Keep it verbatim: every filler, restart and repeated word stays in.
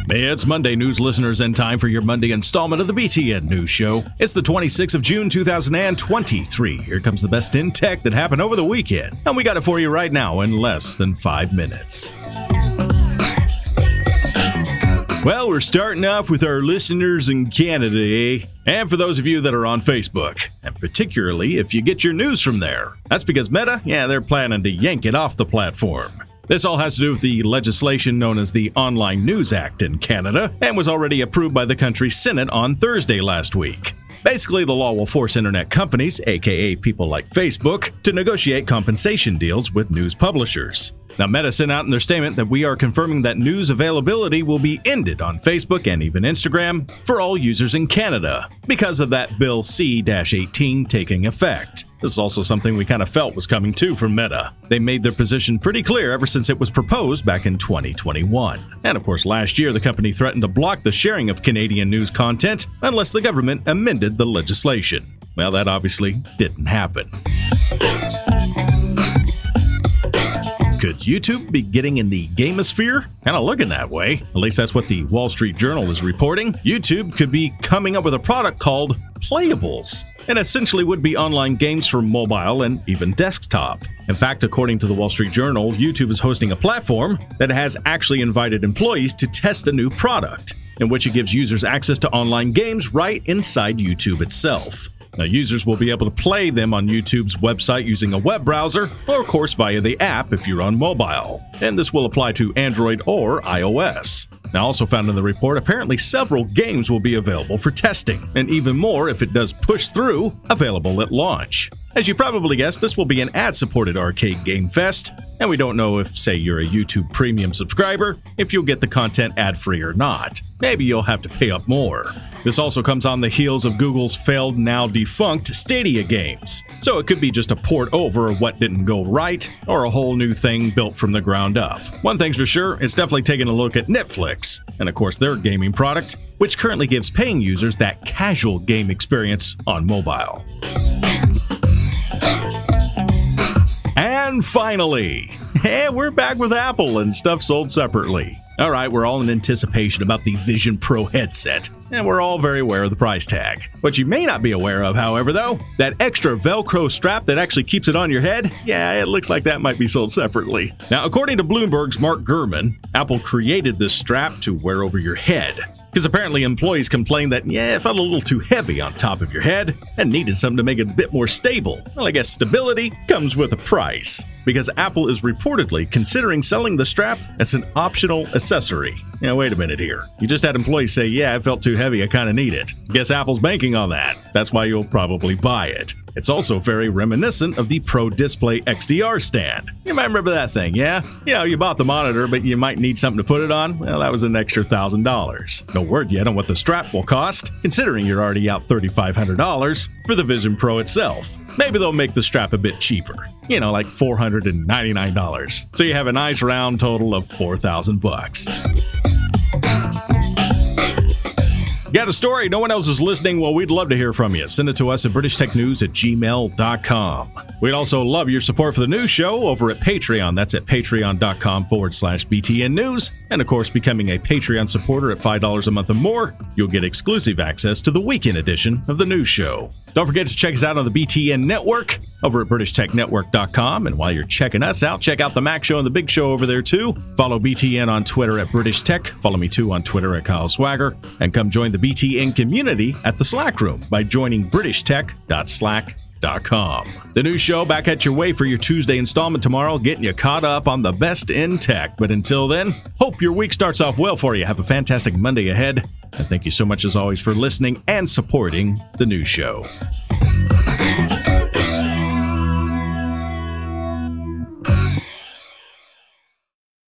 It's Monday, news listeners, and time for your Monday installment of the B T N News Show. It's the twenty-sixth of June, two thousand twenty-three. Here comes the best in tech that happened over the weekend, and we got it for you right now in less than five minutes. Well, we're starting off with our listeners in Canada, eh? And for those of you that are on Facebook, and particularly if you get your news from there. That's because Meta, yeah, they're planning to yank it off the platform. This all has to do with the legislation known as the Online News Act in Canada and was already approved by the country's Senate on Thursday last week. Basically, the law will force internet companies, aka people like Facebook, to negotiate compensation deals with news publishers. Now, Meta sent out in their statement that we are confirming that news availability will be ended on Facebook and even Instagram for all users in Canada because of that Bill C eighteen taking effect. This is also something we kind of felt was coming too from Meta. They made their position pretty clear ever since it was proposed back in twenty twenty-one. And of course, last year the company threatened to block the sharing of Canadian news content unless the government amended the legislation. Well, that obviously didn't happen. Could YouTube be getting in the gamosphere? Kind of looking that way. At least that's what the Wall Street Journal is reporting. YouTube could be coming up with a product called Playables, and essentially would be online games for mobile and even desktop. In fact, according to the Wall Street Journal, YouTube is hosting a platform that has actually invited employees to test a new product, in which it gives users access to online games right inside YouTube itself. Now, users will be able to play them on YouTube's website using a web browser, or of course via the app if you're on mobile. And this will apply to Android or iOS. Now, also found in the report, apparently several games will be available for testing, and even more, if it does push through, available at launch. As you probably guessed, this will be an ad-supported arcade game fest, and we don't know if, say, you're a YouTube Premium subscriber, if you'll get the content ad-free or not. Maybe you'll have to pay up more. This also comes on the heels of Google's failed, now defunct Stadia games. So it could be just a port over of what didn't go right, or a whole new thing built from the ground up. One thing's for sure, it's definitely taking a look at Netflix, and of course their gaming product, which currently gives paying users that casual game experience on mobile. And finally, hey, we're back with Apple and stuff sold separately. All right, we're all in anticipation about the Vision Pro headset, and we're all very aware of the price tag. What you may not be aware of, however, though, that extra Velcro strap that actually keeps it on your head, yeah, it looks like that might be sold separately. Now, according to Bloomberg's Mark Gurman, Apple created this strap to wear over your head, because apparently employees complained that, yeah, it felt a little too heavy on top of your head and needed something to make it a bit more stable. Well, I guess stability comes with a price, because Apple is reportedly considering selling the strap as an optional accessory. Now, wait a minute here. You just had employees say, yeah, it felt too heavy, I kind of need it. Guess Apple's banking on that. That's why you'll probably buy it. It's also very reminiscent of the Pro Display X D R stand. You might remember that thing, yeah? You know, you bought the monitor, but you might need something to put it on. Well, that was an extra one thousand dollars. No word yet on what the strap will cost, considering you're already out three thousand five hundred dollars for the Vision Pro itself. Maybe they'll make the strap a bit cheaper. You know, like four hundred ninety-nine dollars. So you have a nice round total of four thousand bucks. Got a story? No one else is listening? Well, we'd love to hear from you. Send it to us at british tech news at gmail dot com. We'd also love your support for the news show over at Patreon. That's at patreon.com forward slash BTN News. And of course, becoming a Patreon supporter at five dollars a month or more, you'll get exclusive access to the weekend edition of the news show. Don't forget to check us out on the B T N Network over at british tech network dot com. And while you're checking us out, check out the Mac Show and the Big Show over there too. Follow B T N on Twitter at British Tech. Follow me too on Twitter at Kyle Swagger. And come join the B T N community at the Slack room by joining british tech dot slack dot com. The new show back at your way for your Tuesday installment tomorrow, getting you caught up on the best in tech. But until then, hope your week starts off well for you. Have a fantastic Monday ahead. And thank you so much as always for listening and supporting the new show.